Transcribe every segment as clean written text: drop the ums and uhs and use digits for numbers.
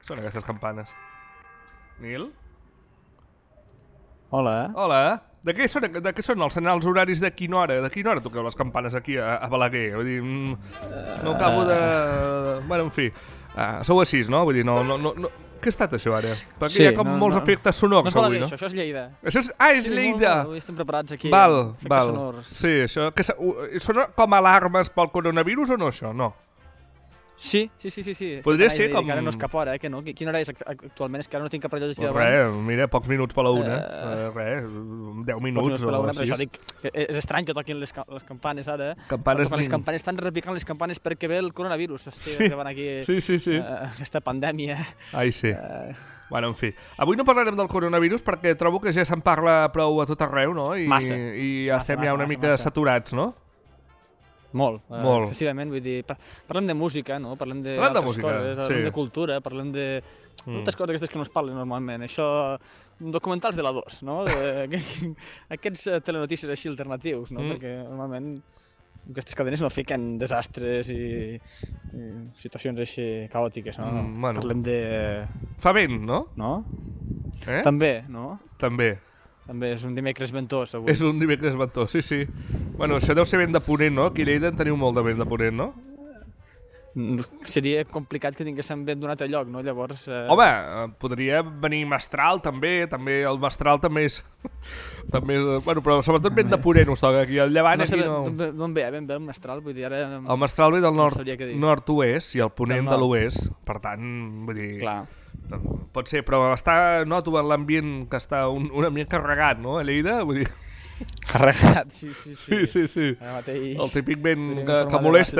Són aquestes campanes. Nil? Hola. Hola. De què són els senyals horaris de quina hora? De quina hora toqueu les campanes aquí a Balaguer? Vull dir, no acabo de... Bueno, en fi. Sou així, no? Vull dir, no... Què ha estat això ara? Perquè Sí, hi ha com molts efectes sonors avui, no? Això és Lleida. És Lleida! Avui estem preparats aquí. Val. Sonors. Sí, això... Sona com alarmes pel coronavirus o no, això? No. Sí. Podria ser com... Que ara no és cap hora, que no? Quina hora és actualment? És que ara no tinc cap rellotge aquí davant. Res, mira, pocs minuts per la una. Res, 10 minuts per la una, o però així. això dic, que és estrany que toquin les campanes ara. Les campanes, estan repicant les campanes perquè ve el coronavirus. Estic davant aquí aquesta pandèmia. Ai, sí. Bueno, en fi. Avui no parlarem del coronavirus perquè trobo que ja se'n parla prou a tot arreu, no? Massa. I estem ja una mica saturats, no? Molt. Excessivament, vull dir, parlem de música, no? Parlem d'altres coses, parlem de cultura, parlem de moltes coses aquestes que no es parlen normalment. Això, documentals de la 2, no? Aquests telenotícies així alternatius, no? Perquè normalment aquestes cadenes no fiquen desastres i situacions així caòtiques, no? Bueno. Parlem de... Fa vent, no? No? També, no? També és un dimecres ventós, avui. És un dimecres ventós, sí. Bueno, això deu ser vent de ponent, no? Aquí a Lleida en teniu molt de vent de ponent, no? Seria complicat que tinguéssim vent d'un altre lloc, no? Llavors... Home, podria venir mestral, també el mestral també és... Bueno, però sobretot vent de ponent us toca aquí, al llevant no sé aquí no... D'on ve el mestral? Vull dir, ara... El mestral ve del nord-oest i el ponent de l'oest, per tant, vull dir... Clar. Pot ser, però noto en l'ambient que està un ambient carregat, no? A Lleida, vull dir... Carregat, sí. Sí. El típic vent que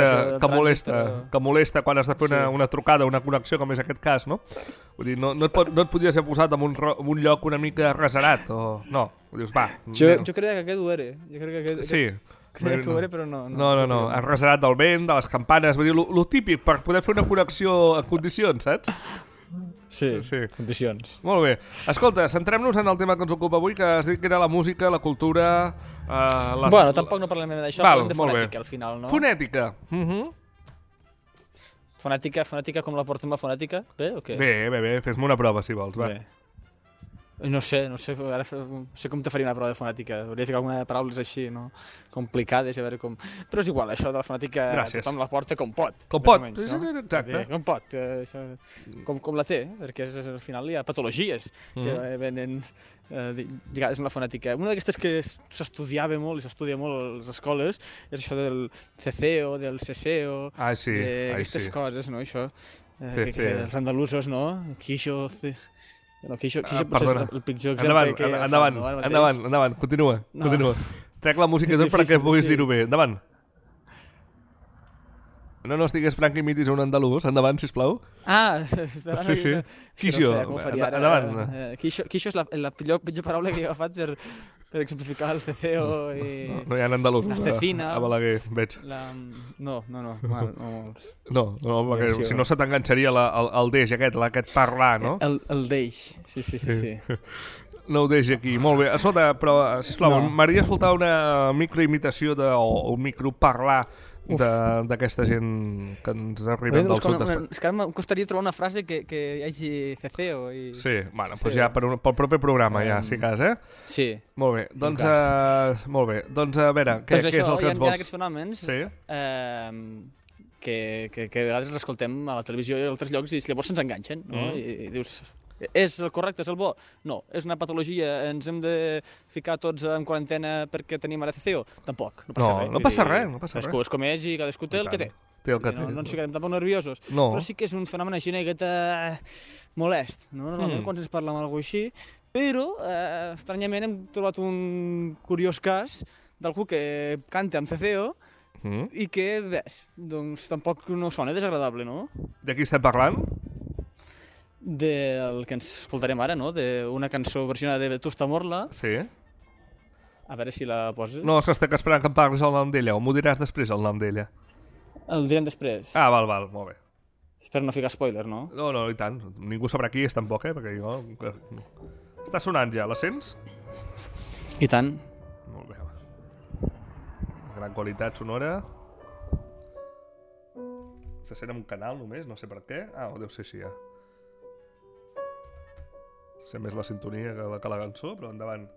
molesta quan has de fer una trucada, una connexió, com és aquest cas, no? Vull dir, no et podies haver posat en un lloc una mica reserat, o no? Dius, va... Jo creia que aquest ho era. Sí. Creia que ho era, però no. No. El reserat del vent, de les campanes, vull dir, lo típic per poder fer una connexió en condicions, saps? Sí, condicions. Molt bé. Escolta, centrem-nos en el tema que ens ocupa avui, que has dit que era la música, la cultura... Bueno, tampoc no parlem d'això, parlem de fonètica al final, no? Fonètica. Fonètica com la portem la fonètica? Bé o què? Bé, fes-me una prova si vols, va. Bé. No sé, ara sé com te faria una prova de fonètica. Hauria de ficar alguna paraules així, no? Complicades, a veure com... Però és igual, això de la fonètica tothom la porta com pot. Com pot, menys, no? Exacte. Com pot, com la té, perquè al final hi ha patologies que venen lligades amb la fonètica. Una d'aquestes que s'estudiava molt i s'estudia molt a les escoles és això del ceceo, del ceseo, d'aquestes coses, no? Això, els andalusos, no? Quixo... Quixo potser és el pitjor exemple que he agafat. Endavant, continua. Trec la música tot perquè puguis dir-ho bé. Endavant. No estigues esperant que imitis un andalús. Endavant, sisplau. Sí. Quixo. Endavant. Quixo és la pitjor paraula que he agafat per exemplificar el ceceo i... No hi ha andalús la cecina. A Balaguer, veig. No, perquè si no se t'enganxaria el deix aquest parlar, no? El deix, sí. No ho deixi aquí, molt bé. Escolta, però, sisplau, m'agradaria escoltar una microimitació o un microparlar d'aquesta gent que ens arriba del sud d'Espanya. És que ara em costaria trobar una frase que hi hagi ceceo i... Sí, bueno, doncs ja pel propi programa, ja, si cas, Sí. Molt bé, doncs a veure, què és el que ens vols? Hi ha aquests fenòmens que a vegades els escoltem a la televisió i a altres llocs i llavors se'ns enganxen, no? I dius... És el correcte, és el bo? No. És una patologia, ens hem de ficar tots en quarantena perquè tenim ara ceceo? Tampoc, no passa res. No passa res. Cadascú es comeix i cadascú té el que té. No ens ficarem tampoc nerviosos. Però sí que és un fenomen així una miqueta molest, no? Normalment quan ens parla amb alguna cosa així, però estranyament hem trobat un curiós cas d'algú que canta amb ceceo i que, doncs, tampoc no sona desagradable, no? De qui estem parlant? Del que ens escoltarem ara, no? D'una cançó versionada de Vetusta Morla. Sí. A veure si la poses. No, és que estic esperant que em parlis el nom d'ella, o m'ho diràs després el nom d'ella? El direm després. Val, molt bé. Espero no ficar spoiler, no? No, i tant. Ningú sabrà qui és tampoc, perquè jo... Està sonant ja, la sents? I tant. Molt bé. Gran qualitat sonora. Se sent en un canal només, no sé per què. Deu ser així ja. Sé més la sintonia que la cançó, però endavant.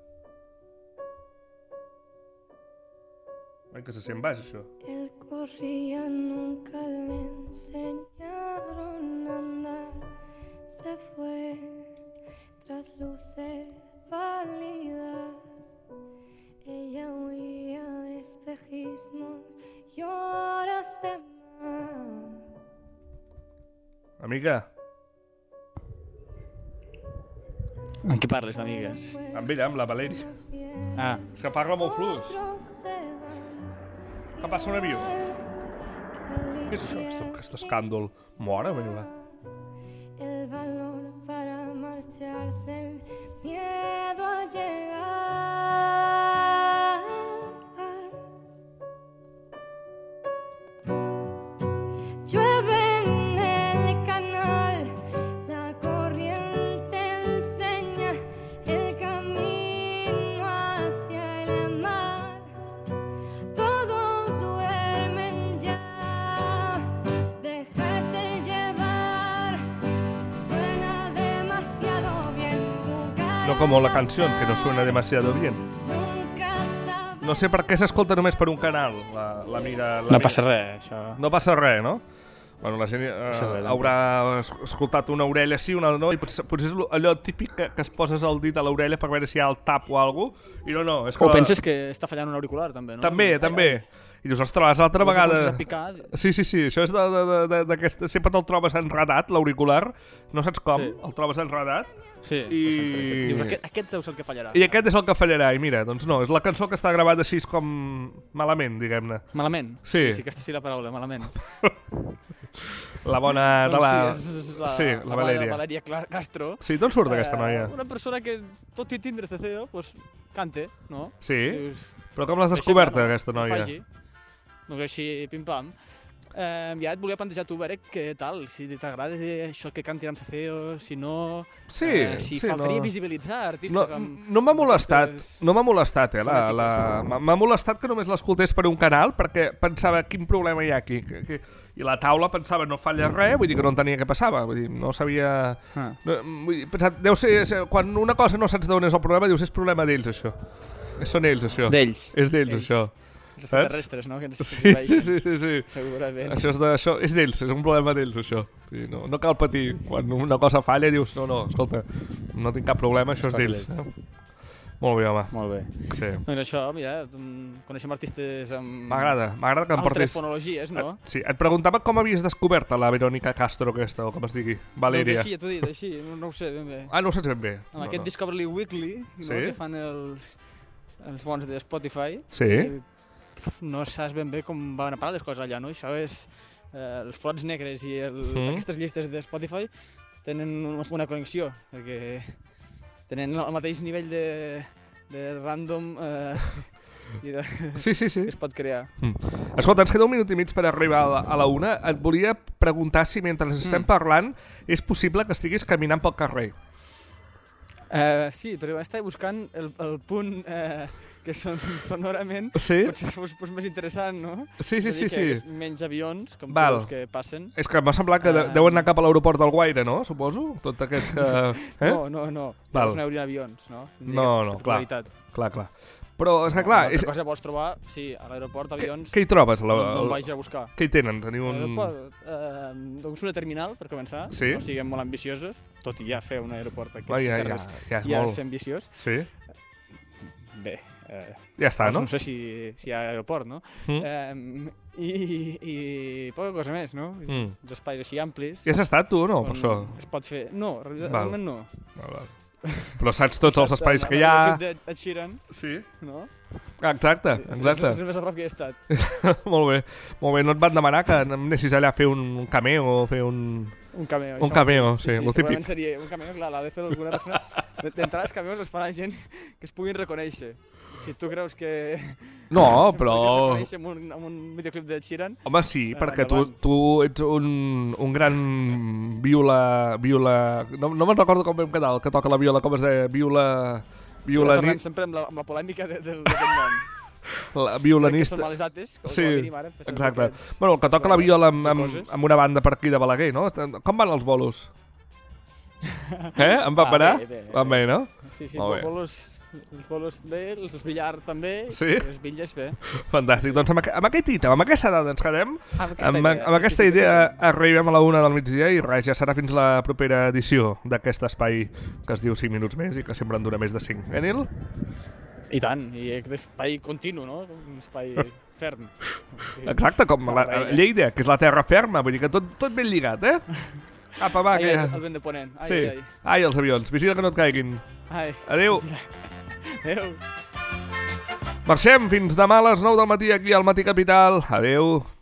Ai, que se sent baix, això. Él corría, nunca le enseñaron a andar. Se fue tras luces pálidas. Ella huía de espejismos y horas de más. Amiga, En què parles, d'amigues? amb ella, amb la Valèria. Ah, És que parla molt fluix. Que passa un avió? Què és això, aquest escàndol? Mora, meva. El valor para marcharse, el miedo a llegar. Llueve en el canal, la corriente enseña el camino hacia el mar. Todos duermen ya, dejarse llevar. Suena demasiado bien. No como la canción, que no suena demasiado bien. No sé per què s'escolta només per un canal, la mira... no passa res, això. No passa res, no? Bueno, la gent Passa res, haurà escoltat una orella sí, una no, i potser és allò típic que es poses el dit a l'orella per veure si hi ha el tap o alguna cosa, i no, és que... O penses que està fallant un auricular, també, no? També. I dius, ostres, l'altra vegada... Comences a picar. Sí, això és d'aquesta... Sempre te'l trobes enredat, l'auricular, no saps com, Sí. el trobes enredat, Sí, I- això sempre. Dius, aquest deu ser el que fallarà. i aquest és el que fallarà, i mira, doncs no, és la cançó que està gravada així com malament, diguem-ne. Malament? Sí. Sí, aquesta sí la paraula, malament. La bona de la... Doncs sí, és la, sí, la Valèria. Valèria Castro. Sí, d'on surt aquesta noia? Una persona que, tot i tindre CCO, pues, cante, no? Sí? Dius, Però com l'has deixem-la, descoberta, no? aquesta Que noia? faci. No que així, pim-pam. Ja et volia plantejar tu, Berec, què tal? Si t'agrada això que cantin amb CCO, si no... Sí, si sí, faltaria no. visibilitzar artistes No, amb... no m'ha molestat, aquestes- no m'ha molestat, fonètiques. m'ha molestat que només l'escoltés per un canal perquè pensava quin problema hi ha aquí. I la taula pensava no falla res, vull dir que no entenia què passava, vull dir, no sabia... Ah. No, vull dir, pensat, deu ser, quan una cosa no saps d'on és el problema, dius és problema d'ells, això. Són ells, això. D'ells. És d'ells, Ells. això. Els Saps? extraterrestres, no? Que ens Sí. segurament. Això és d'ells, és un problema d'ells, això. I no cal patir. Quan una cosa falla dius, no, escolta, no tinc cap problema, això és d'ells. Molt bé, home. Molt bé. Sí. Doncs això, mira, coneixem artistes amb... M'agrada que em altres portis... fonologies, no? Sí, et preguntava com havies descobert la Verònica Castro aquesta, o com es digui, Valèria. Doncs així, ja t'ho he dit, així, no ho sé ben bé. Ah, no ho saps ben bé. Amb aquest Discovery Weekly, no? Sí? Que fan els bons de Spotify. Sí? I, no saps ben bé com van a parar les coses allà, no? Això és... els flots negres i aquestes llistes de Spotify tenen una connexió, perquè tenen el mateix nivell de random i de, Sí. que es pot crear. Escolta, ens queda un minut i mig per arribar a la una. Et volia preguntar si mentre estem parlant és possible que estiguis caminant pel carrer. Sí, però estava buscant el punt que sonorament Sí? potser fos més interessant, no? Sí. És a dir, que és menys avions, com Val. veus que passen. És que m'ha semblat que deuen anar cap a l'aeroport del Guaire, no? Suposo? Tot aquest... No. Val. Llavors no hi hauria avions, no? No, clar. Clar. Però, és que clar... Una cosa vols trobar, sí, a l'aeroport avions Què hi trobes? no el vaig a buscar. Què hi tenen? Teniu un... L'aeroport, doncs una terminal, per començar, Sí. no siguem molt ambiciosos, tot i ja fer un aeroport d'aquests Ja carrers és ja molt... és ambiciós. Sí? Bé, Ja està, no? no sé si hi ha aeroport, no? I poca cosa més, no? Els espais així amplis. Ja has estat tu o no, per on això? Es pot fer... No, Val. realment no. Val. Però saps tots els espais que hi ha... Amb l'equip d'Ed Sheeran, Sí. no? Exacte. És el més a prop que he estat. Molt bé. No et van demanar que anessis allà a fer un cameo o fer un... Un cameo. Un això. cameo, sí, el segurament típic. seria un cameo, clar, l'ha de fer alguna persona. D'entrada, els cameos els farà gent que es puguin reconèixer. Si tu creus que... No, se però... podria reconèixer amb un videoclip de Sheeran, Home, sí, perquè endavant. tu ets un gran viola... No me'n recordo com vam quedar, el que toca la viola, com es deia, tornem sempre amb la polèmica d'aquest nom. la Crec que violanista... són males dates, com Sí, a mínim ara. fes servir exacte. aquests- Bueno, el que toca la viola coses. amb una banda per aquí de Balaguer, no? Com van els bolos? Em va parar? Van bé, no? Sí, Molt bé. els bolos bé, els billar també, Sí? les bitlles bé. Fantàstic. Doncs amb aquest ítem, amb aquesta dada ens quedem. Amb aquesta sí, idea arribem a la 1 del migdia i res, ja serà fins la propera edició d'aquest espai que es diu 5 minuts més i que sempre en dura més de 5. Nil? I tant, i aquest espai continu, no? Un espai ferm. Exacte, com la Lleida, que és la terra ferma, vull dir que tot ben lligat, eh? Apa, va, que... El vent de ponent. Sí. Ai, els avions. Vigila que no et caiguin. Ai. Adéu. Adéu. Marxem fins demà a les 9 del matí aquí al Matí Capital. Adéu.